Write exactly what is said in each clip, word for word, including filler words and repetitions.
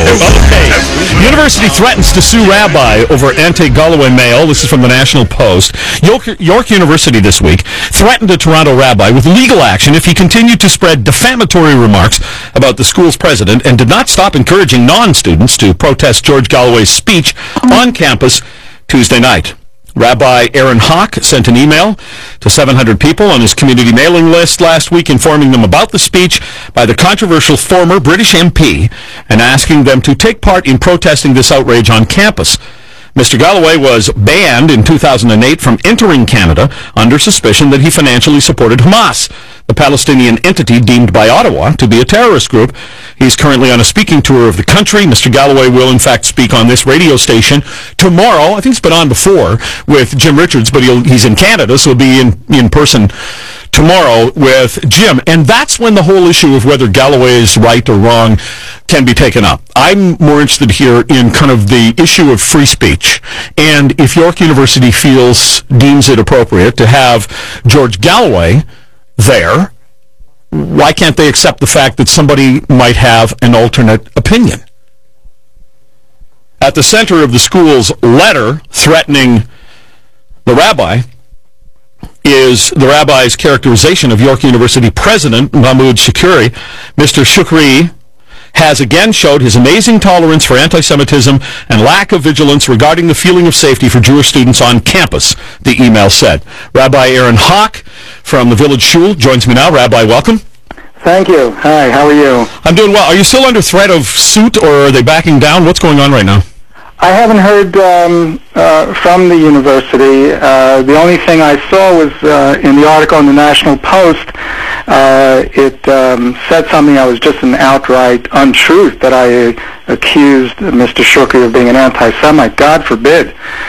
Okay. University threatens to sue rabbi over anti-Galloway mail. This is from the National Post. York, York University this week threatened a Toronto rabbi with legal action if he continued to spread defamatory remarks about the school's president and did not stop encouraging non-students to protest George Galloway's speech on campus Tuesday night. Rabbi Aaron Hawk sent an email to seven hundred people on his community mailing list last week informing them about the speech by the controversial former British M P and asking them to take part in protesting this outrage on campus. Mister Galloway was banned in two thousand eight from entering Canada under suspicion that he financially supported Hamas, the Palestinian entity deemed by Ottawa to be a terrorist group. He's currently on a speaking tour of the country. Mister Galloway will, in fact, speak on this radio station tomorrow. I think he's been on before with Jim Richards, but he'll, he's in Canada, so he'll be in, in person tomorrow with Jim. And that's when the whole issue of whether Galloway is right or wrong can be taken up. I'm more interested here in kind of the issue of free speech. And if York University feels, deems it appropriate to have George Galloway there, why can't they accept the fact that somebody might have an alternate opinion? At the center of the school's letter threatening the rabbi is the rabbi's characterization of York University President Mahmoud Shukri. Mister Shukri has again showed his amazing tolerance for anti-Semitism and lack of vigilance regarding the feeling of safety for Jewish students on campus, the email said. Rabbi Aaron Hawk from the Village Shul joins me now. Rabbi, welcome. Thank you. Hi, how are you? I'm doing well. Are you still under threat of suit, or are they backing down? What's going on right now? I haven't heard um, uh, from the university. Uh, the only thing I saw was uh, in the article in the National Post. Uh, it um, said something that was just an outright untruth, that I uh, accused Mister Shukri of being an anti-Semite. God forbid.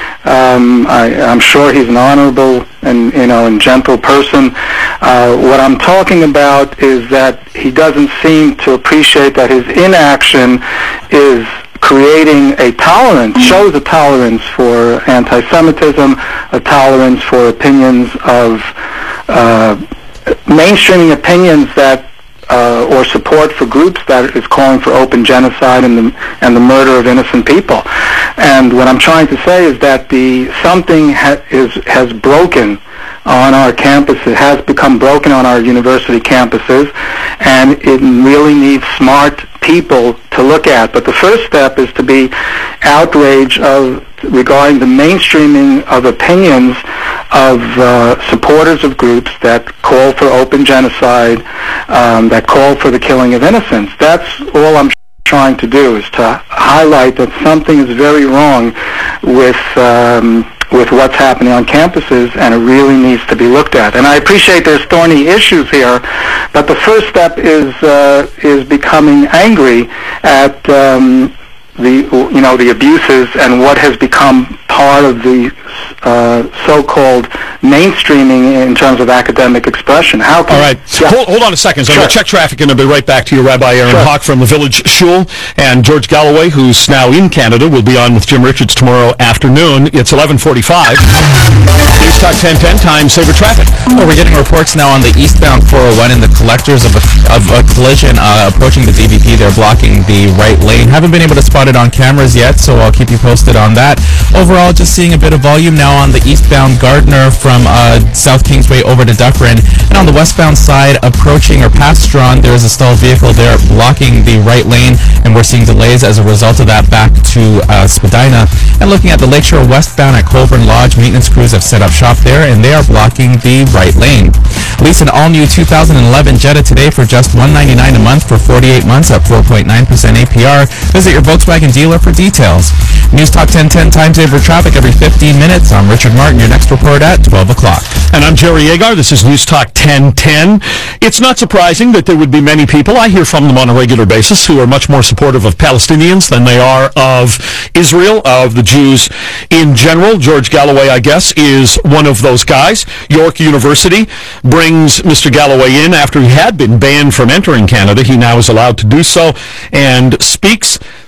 Um, I, I'm sure he's an honorable and you know and gentle person. Uh, what I'm talking about is that he doesn't seem to appreciate that his inaction is creating a tolerance, shows a tolerance for anti-Semitism, a tolerance for opinions of uh, mainstreaming opinions that uh, or support for groups that is calling for open genocide and the and the murder of innocent people. And what I'm trying to say is that the something ha- is has broken on our campus. It has become broken on our university campuses, and it really needs smart people to look at. But the first step is to be outrage of regarding the mainstreaming of opinions of uh, supporters of groups that call for open genocide, um, that call for the killing of innocents. That's all I'm trying to do, is to highlight that something is very wrong with um, with what's happening on campuses, and it really needs to be looked at. And I appreciate there's thorny issues here, but the first step is uh, is becoming angry at um, the you know the abuses and what has become part of the uh, so-called mainstreaming in terms of academic expression. How can All right. Yeah. Hold, hold on a second. So Sure. I'm going to check traffic, and I'll be right back to you, Rabbi Aaron Sure. Hawk from the Village Shul. And George Galloway, who's now in Canada, will be on with Jim Richards tomorrow afternoon. It's eleven forty-five. News Talk ten ten, time saver traffic. Well, we're getting reports now on the eastbound four oh one and the collectors of a, of a collision uh, approaching the D V P. They're blocking the right lane. Haven't been able to spot it on cameras yet, so I'll keep you posted on that. Overall, just seeing a bit of volume now on the eastbound Gardner from uh, South Kingsway over to Dufferin. And on the westbound side, approaching or past Strawn, there is a stalled vehicle there blocking the right lane, and we're seeing delays as a result of that back to uh, Spadina. And looking at the Lakeshore westbound at Colburn Lodge, maintenance crews have set up shop there, and they are blocking the right lane. Lease an all-new two thousand eleven Jetta today for just one hundred ninety-nine dollars a month for forty-eight months at four point nine percent A P R. Visit your Volkswagen dealer for details. News Talk ten ten, time saver traffic every fifteen minutes. I'm Richard Martin. Your next report at twelve o'clock. And I'm Jerry Agar. This is News Talk ten ten. It's not surprising that there would be many people, I hear from them on a regular basis, who are much more supportive of Palestinians than they are of Israel, of the Jews in general. George Galloway, I guess, is one of those guys. York University brings Mister Galloway in after he had been banned from entering Canada. He now is allowed to do so and speaks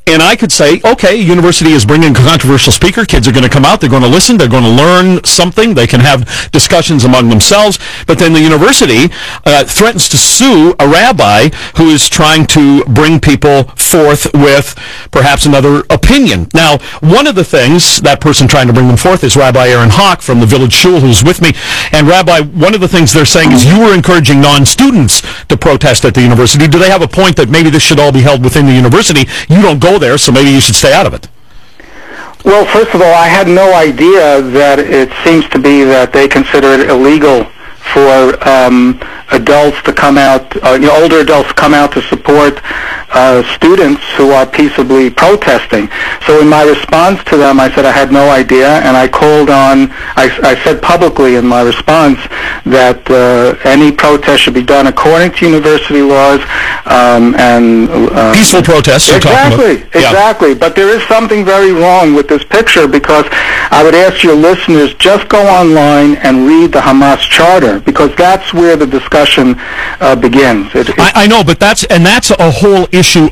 And I could say, okay, university is bringing a controversial speaker. Kids are going to come out. They're going to listen. They're going to learn something. They can have discussions among themselves. But then the university uh, threatens to sue a rabbi who is trying to bring people forth with perhaps another opinion. Now, one of the things, that person trying to bring them forth is Rabbi Aaron Hawk from the Village Shul, who's with me. And Rabbi, one of the things they're saying is you were encouraging non-students to protest at the university. Do they have a point that maybe this should all be held within the university? You don't go there, so maybe you should stay out of it. Well, first of all, I had no idea that it seems to be that they consider it illegal for um, adults to come out, uh, you know, older adults to come out to support uh, students who are peaceably protesting. So in my response to them, I said I had no idea, and I called on, I, I said publicly in my response that uh, any protest should be done according to university laws, um, and uh, peaceful protests. You're exactly, talking about. exactly. Yeah. But there is something very wrong with this picture, because I would ask your listeners, just go online and read the Hamas charter, because that's where the discussion uh, begins. It, it, I, I know, but that's and that's a whole issue.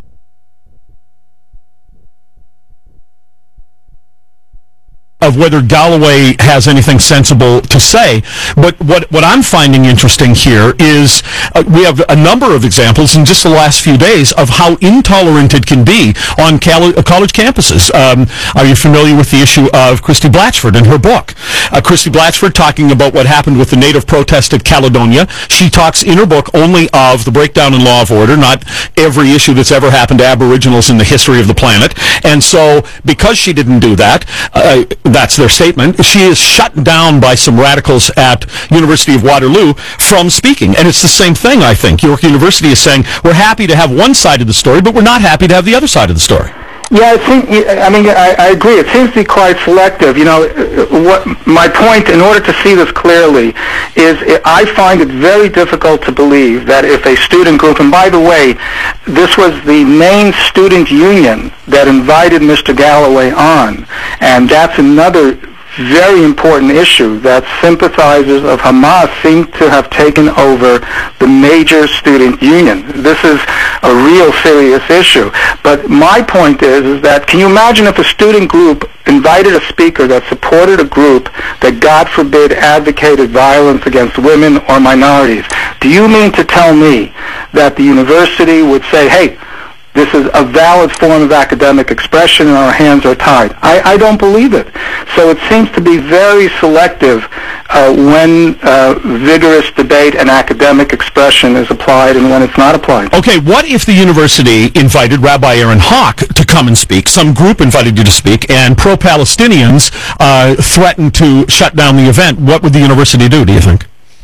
Of whether Galloway has anything sensible to say. But what, what I'm finding interesting here is uh, we have a number of examples in just the last few days of how intolerant it can be on cal- college campuses. Um, are you familiar with the issue of Christy Blatchford and her book? Uh, Christy Blatchford talking about what happened with the native protest at Caledonia. She talks in her book only of the breakdown in law of order, not every issue that's ever happened to Aboriginals in the history of the planet. And so, because she didn't do that, uh, that's their statement, she is shut down by some radicals at University of Waterloo from speaking. And it's the same thing, I think. York University is saying, we're happy to have one side of the story, but we're not happy to have the other side of the story. Yeah, I think, I mean, I, I agree. It seems to be quite selective. You know, what my point, in order to see this clearly, is I find it very difficult to believe that if a student group, and by the way, this was the main student union that invited Mister Galloway on, and that's another very important issue, that sympathizers of Hamas seem to have taken over the major student union. This is a real serious issue. But my point is, is that can you imagine if a student group invited a speaker that supported a group that, God forbid, advocated violence against women or minorities? Do you mean to tell me that the university would say, hey, this is a valid form of academic expression and our hands are tied? I, I don't believe it. So it seems to be very selective uh, when uh, vigorous debate and academic expression is applied and when it's not applied. Okay, what if the university invited Rabbi Aaron Hawk to come and speak, some group invited you to speak, and pro-Palestinians uh, threatened to shut down the event? What would the university do, do you think?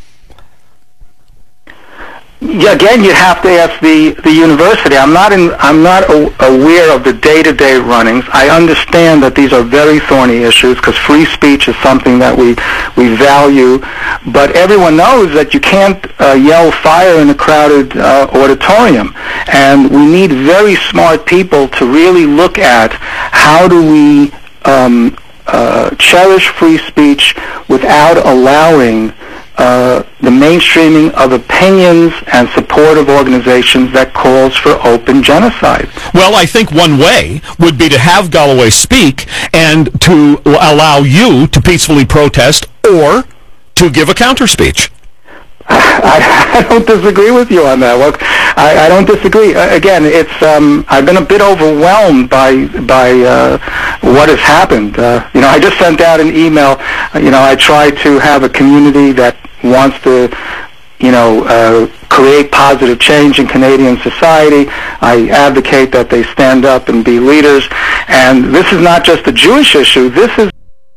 Yeah, again, you have to ask the, the university. I'm not in, I'm not a, aware of the day-to-day runnings. I understand that these are very thorny issues because free speech is something that we we value. But everyone knows that you can't uh, yell fire in a crowded uh, auditorium, and we need very smart people to really look at how do we um, uh, cherish free speech without allowing Uh, the mainstreaming of opinions and supportive organizations that calls for open genocide. Well, I think one way would be to have Galloway speak and to allow you to peacefully protest or to give a counter speech. I, I don't disagree with you on that. Look, I, I don't disagree. Uh, again, it's um, I've been a bit overwhelmed by by uh, what has happened. Uh, you know, I just sent out an email. Uh, you know, I try to have a community that wants to, you know, uh, create positive change in Canadian society. I advocate that they stand up and be leaders. And this is not just a Jewish issue. This is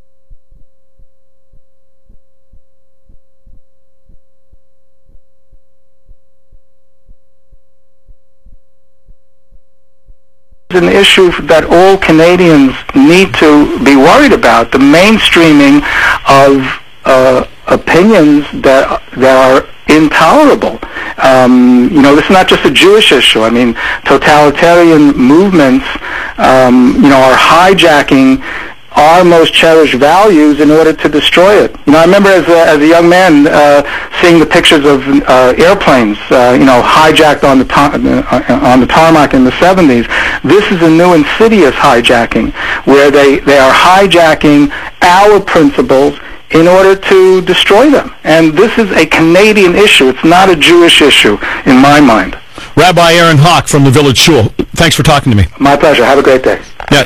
an issue that all Canadians need to be worried about, the mainstreaming of uh, opinions that that are intolerable. Um, you know, this is not just a Jewish issue. I mean, totalitarian movements, um, you know, are hijacking our most cherished values in order to destroy it. You know, I remember as a, as a young man uh, seeing the pictures of uh, airplanes, uh, you know, hijacked on the tar- uh, on the tarmac in the seventies. This is a new insidious hijacking, where they, they are hijacking our principles in order to destroy them. And this is a Canadian issue. It's not a Jewish issue, in my mind. Rabbi Aaron Hawk from the Village Shul, thanks for talking to me. My pleasure. Have a great day. Yeah.